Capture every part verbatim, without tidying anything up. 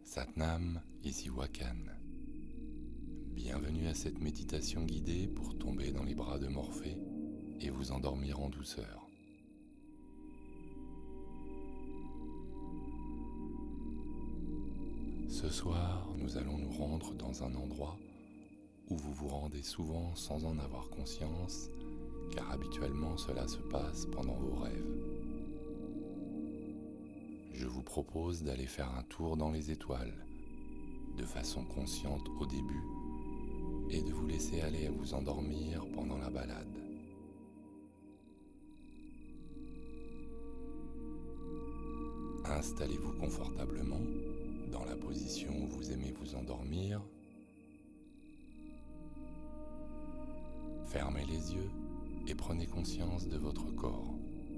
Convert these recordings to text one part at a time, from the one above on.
Satnam, ici Wakan. Bienvenue à cette méditation guidée pour tomber dans les bras de Morphée et vous endormir en douceur. Ce soir, nous allons nous rendre dans un endroit où vous vous rendez souvent sans en avoir conscience, car habituellement cela se passe pendant vos rêves. Je vous propose d'aller faire un tour dans les étoiles, de façon consciente au début, et de vous laisser aller à vous endormir pendant la balade. Installez-vous confortablement dans la position où vous aimez vous endormir. Fermez les yeux et prenez conscience de votre corps.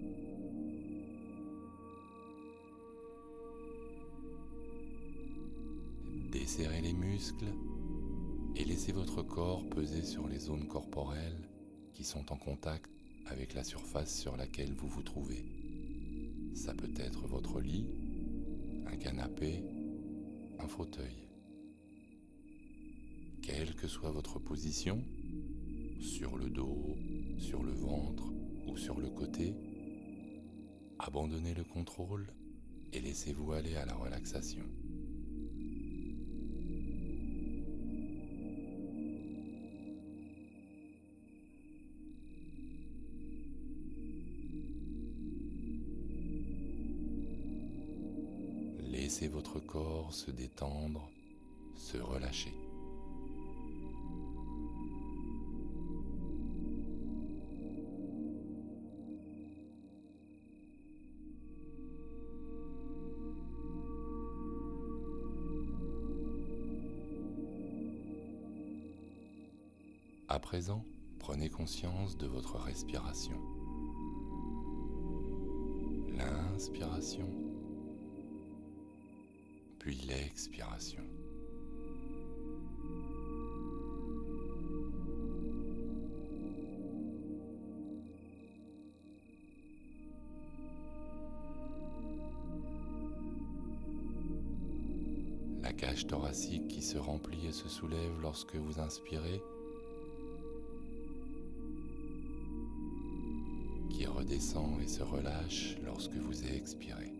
Desserrez les muscles et laissez votre corps peser sur les zones corporelles qui sont en contact avec la surface sur laquelle vous vous trouvez. Ça peut être votre lit, un canapé, un fauteuil. Quelle que soit votre position, sur le dos, sur le ventre ou sur le côté, abandonnez le contrôle et laissez-vous aller à la relaxation. Laissez votre corps se détendre, se relâcher. À présent, prenez conscience de votre respiration. L'inspiration, puis l'expiration. La cage thoracique qui se remplit et se soulève lorsque vous inspirez, qui redescend et se relâche lorsque vous expirez.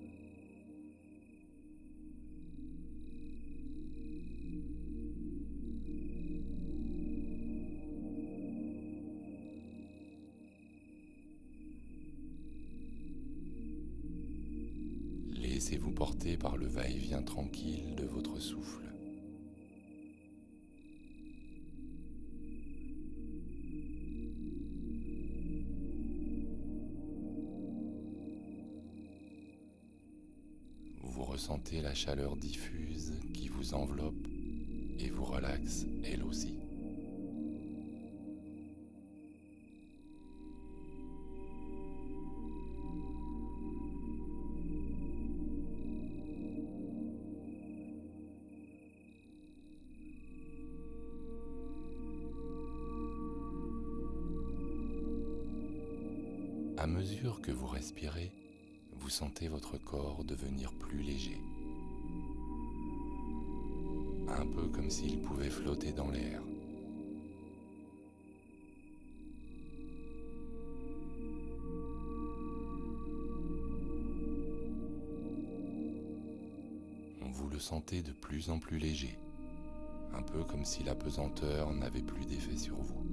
Laissez-vous porter par le va-et-vient tranquille de votre souffle. Vous ressentez la chaleur diffuse qui vous enveloppe et vous relaxe elle aussi. À mesure que vous respirez, vous sentez votre corps devenir plus léger. Un peu comme s'il pouvait flotter dans l'air. Vous le sentez de plus en plus léger, un peu comme si la pesanteur n'avait plus d'effet sur vous.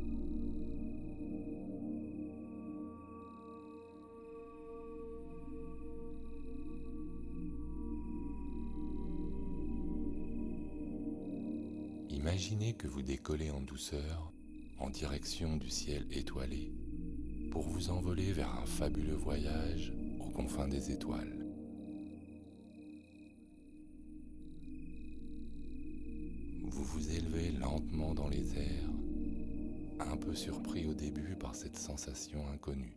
Imaginez que vous décollez en douceur en direction du ciel étoilé pour vous envoler vers un fabuleux voyage aux confins des étoiles. Vous vous élevez lentement dans les airs, un peu surpris au début par cette sensation inconnue.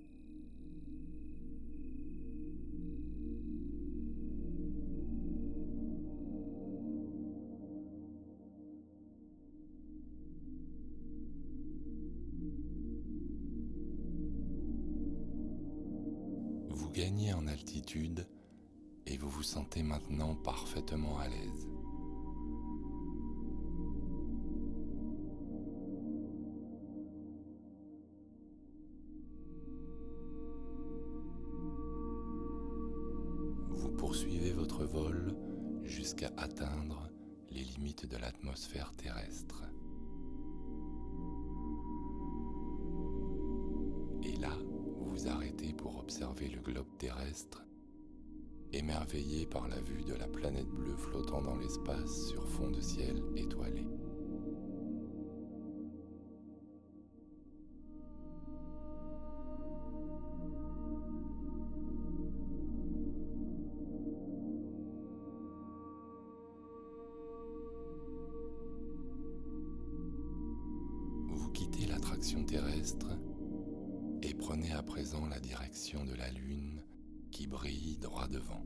Vous gagnez en altitude et vous vous sentez maintenant parfaitement à l'aise. Vous poursuivez votre vol jusqu'à atteindre les limites de l'atmosphère terrestre. Et là, vous vous arrêtez pour observer le globe terrestre, émerveillé par la vue de la planète bleue flottant dans l'espace sur fond de ciel étoilé. Vous quittez l'attraction terrestre et prenez à présent la direction de la Lune qui brille droit devant.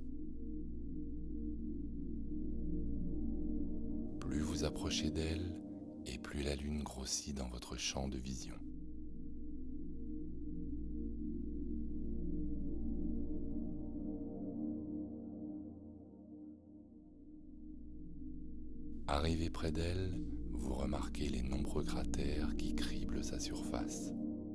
Plus vous approchez d'elle, et plus la Lune grossit dans votre champ de vision. Arrivé près d'elle, vous remarquez les nombreux cratères qui criblent sa surface.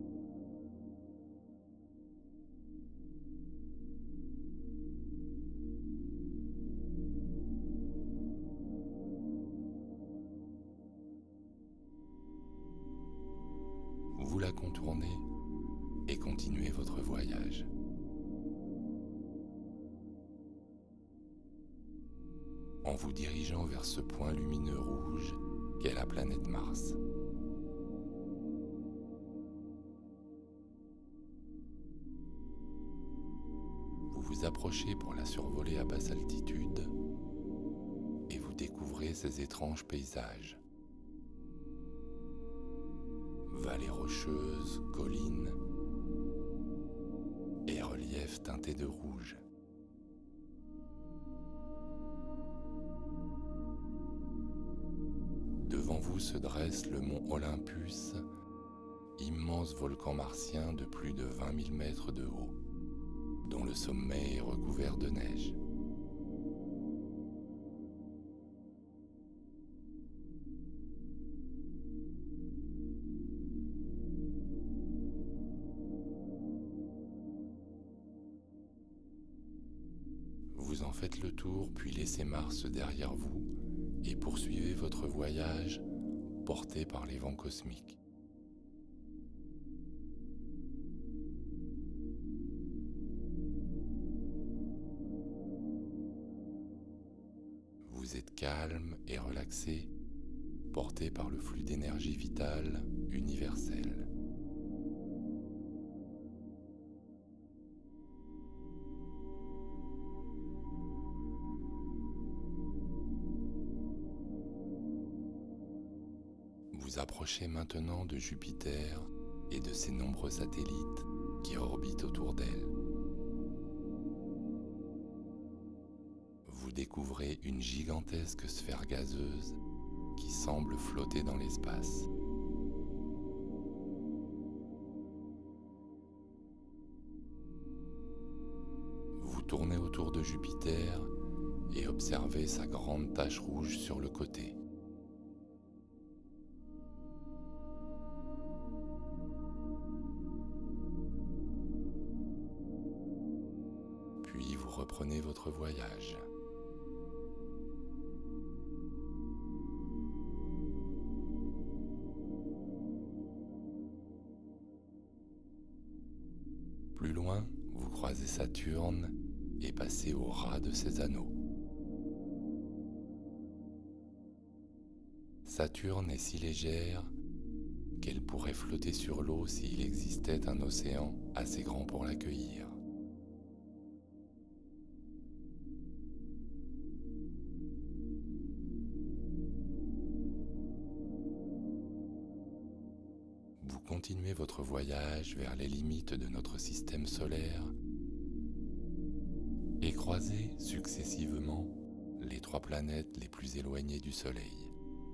Vous la contournez et continuez votre voyage. En vous dirigeant vers ce point lumineux rouge qu'est la planète Mars. Vous vous approchez pour la survoler à basse altitude et vous découvrez ces étranges paysages. Vallées rocheuses, collines et reliefs teintés de rouge. Devant vous se dresse le mont Olympus, immense volcan martien de plus de vingt mille mètres de haut, dont le sommet est recouvert de neige. Vous en faites le tour, puis laissez Mars derrière vous et poursuivez votre voyage porté par les vents cosmiques. Vous êtes calme et relaxé, porté par le flux d'énergie vitale universelle. Vous approchez maintenant de Jupiter et de ses nombreux satellites qui orbitent autour d'elle. Vous découvrez une gigantesque sphère gazeuse qui semble flotter dans l'espace. Vous tournez autour de Jupiter et observez sa grande tache rouge sur le côté. Puis vous reprenez votre voyage. Plus loin, vous croisez Saturne et passez au ras de ses anneaux. Saturne est si légère qu'elle pourrait flotter sur l'eau s'il existait un océan assez grand pour l'accueillir. Vous continuez votre voyage vers les limites de notre système solaire et croisez successivement les trois planètes les plus éloignées du Soleil.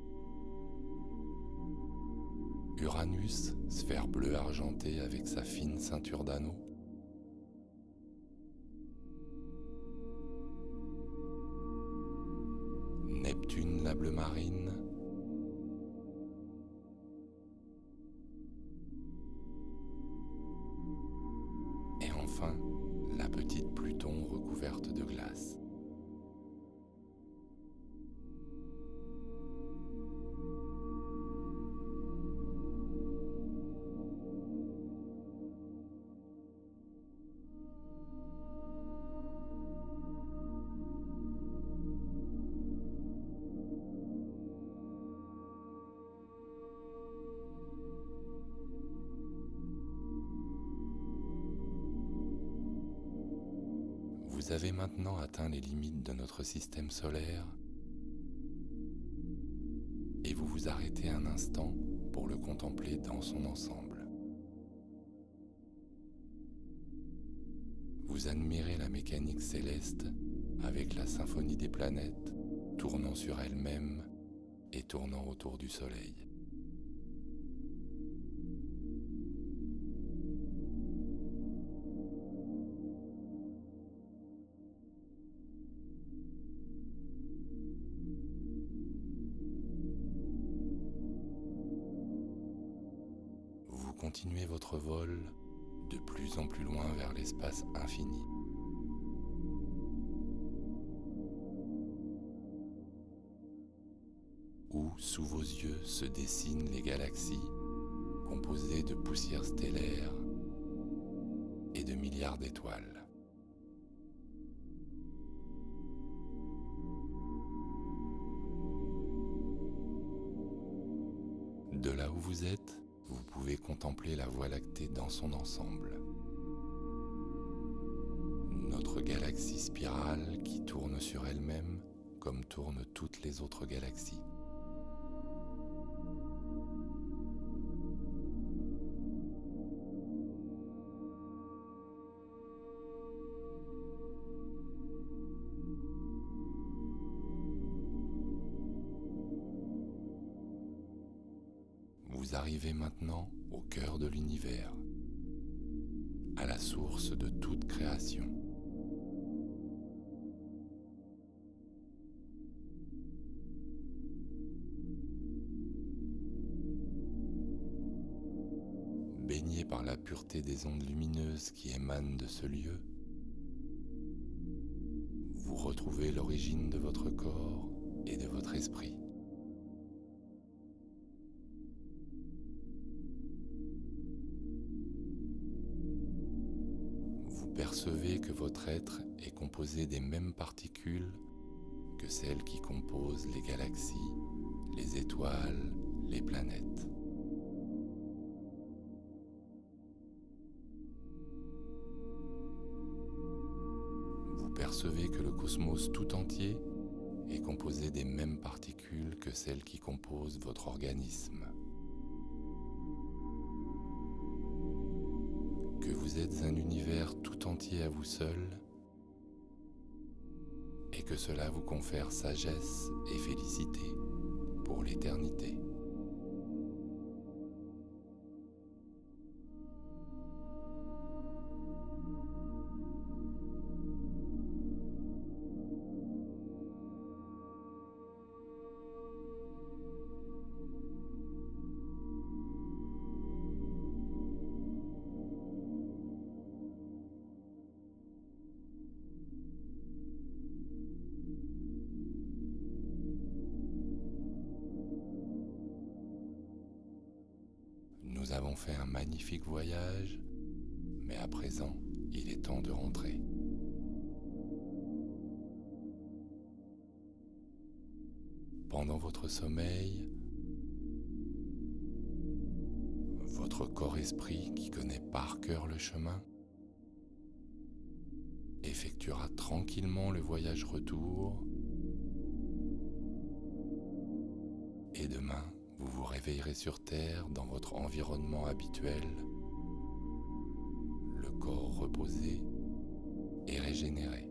Uranus, sphère bleue argentée avec sa fine ceinture d'anneaux. bleu marine, et enfin la petite Pluton recouverte de glace. Vous avez maintenant atteint les limites de notre système solaire et vous vous arrêtez un instant pour le contempler dans son ensemble. Vous admirez la mécanique céleste avec la symphonie des planètes tournant sur elles-mêmes et tournant autour du Soleil. Continuez votre vol de plus en plus loin vers l'espace infini. Où, sous vos yeux, se dessinent les galaxies composées de poussière stellaire et de milliards d'étoiles. De là où vous êtes, vous pouvez contempler la Voie lactée dans son ensemble. Notre galaxie spirale qui tourne sur elle-même comme tournent toutes les autres galaxies. Vous arrivez maintenant au cœur de l'univers, à la source de toute création. Baigné par la pureté des ondes lumineuses qui émanent de ce lieu, vous retrouvez l'origine de votre corps et de votre esprit. Percevez que votre être est composé des mêmes particules que celles qui composent les galaxies, les étoiles, les planètes. Vous percevez que le cosmos tout entier est composé des mêmes particules que celles qui composent votre organisme. Que vous êtes un univers tout entier à vous seul et que cela vous confère sagesse et félicité pour l'éternité. Nous avons fait un magnifique voyage, mais à présent, il est temps de rentrer. Pendant votre sommeil, votre corps-esprit qui connaît par cœur le chemin effectuera tranquillement le voyage retour et demain, vous vous réveillerez sur Terre dans votre environnement habituel, le corps reposé et régénéré.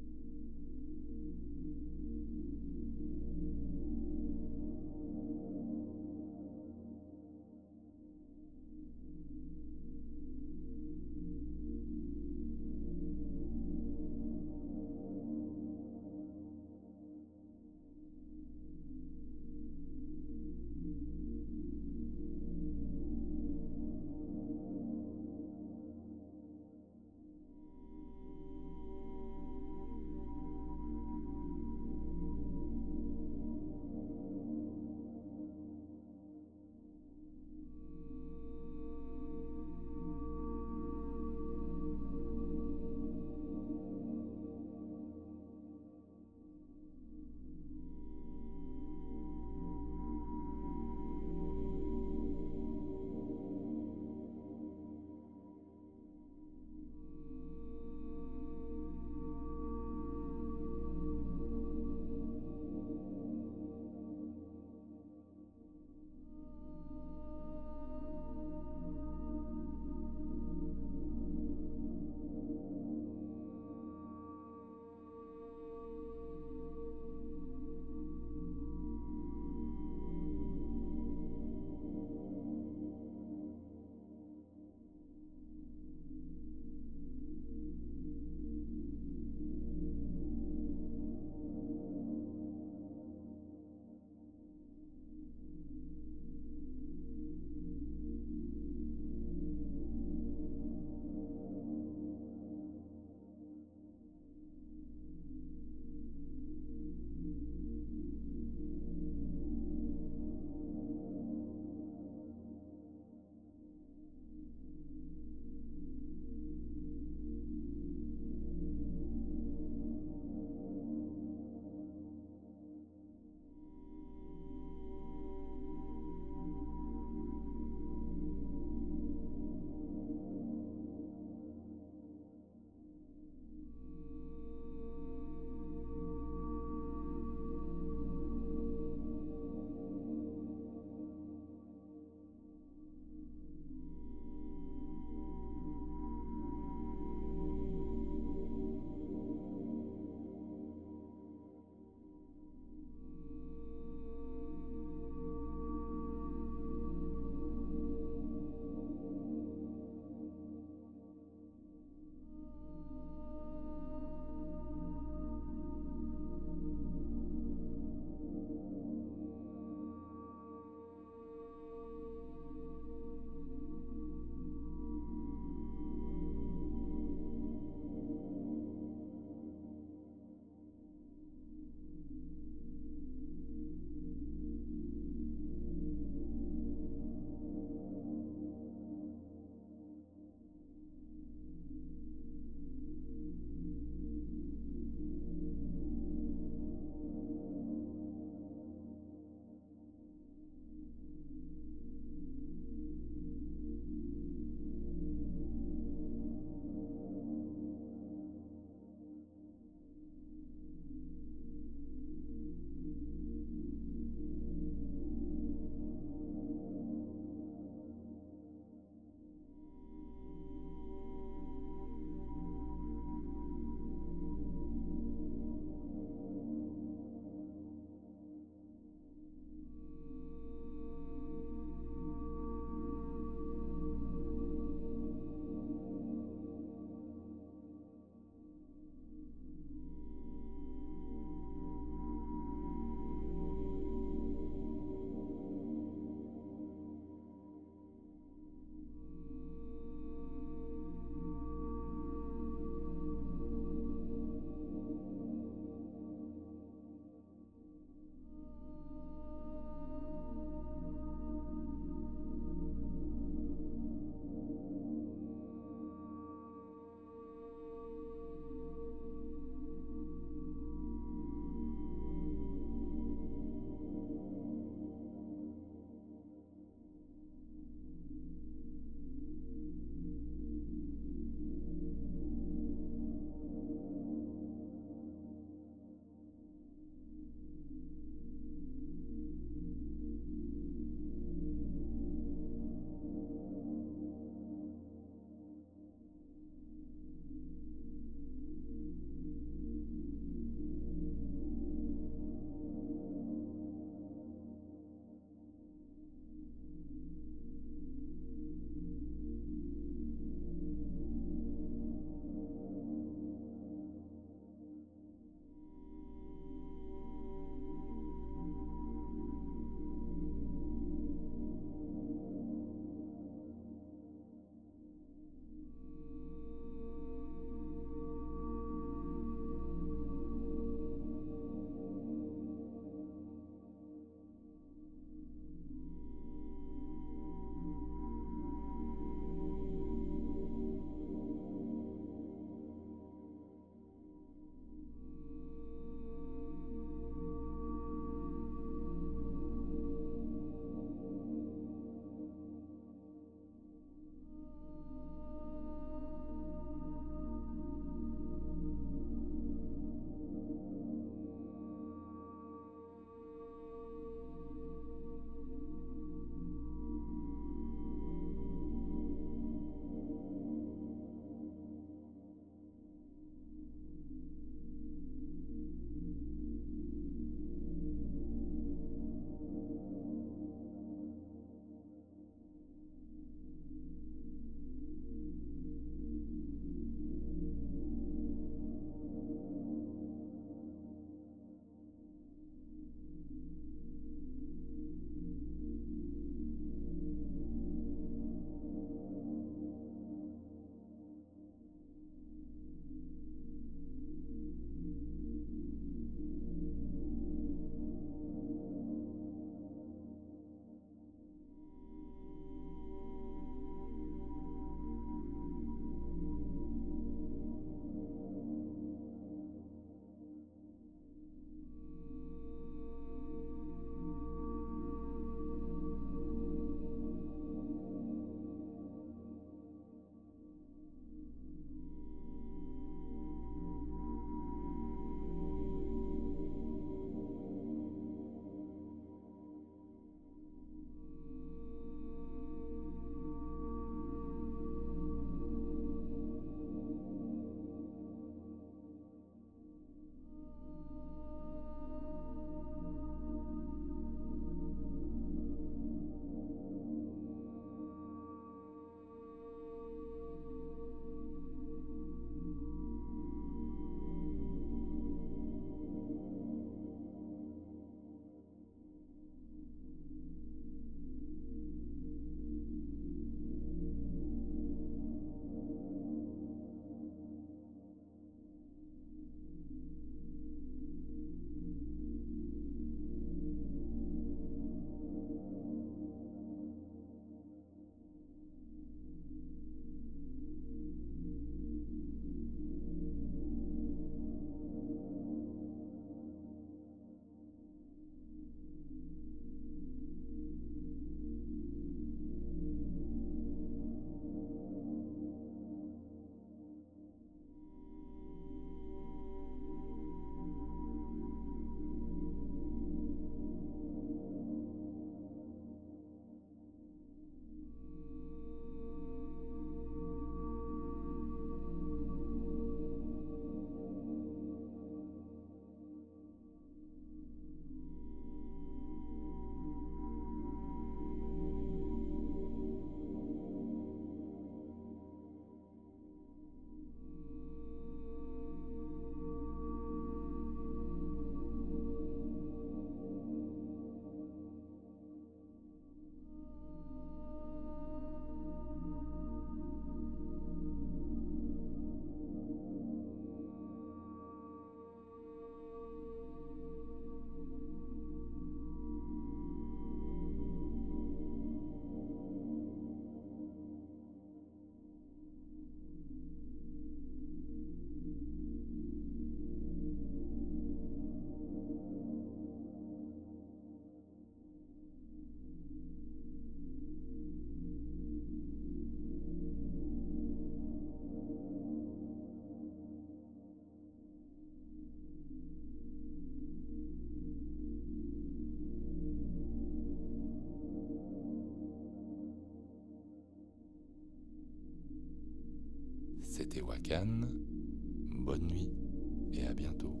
C'était Wakan, bonne nuit et à bientôt.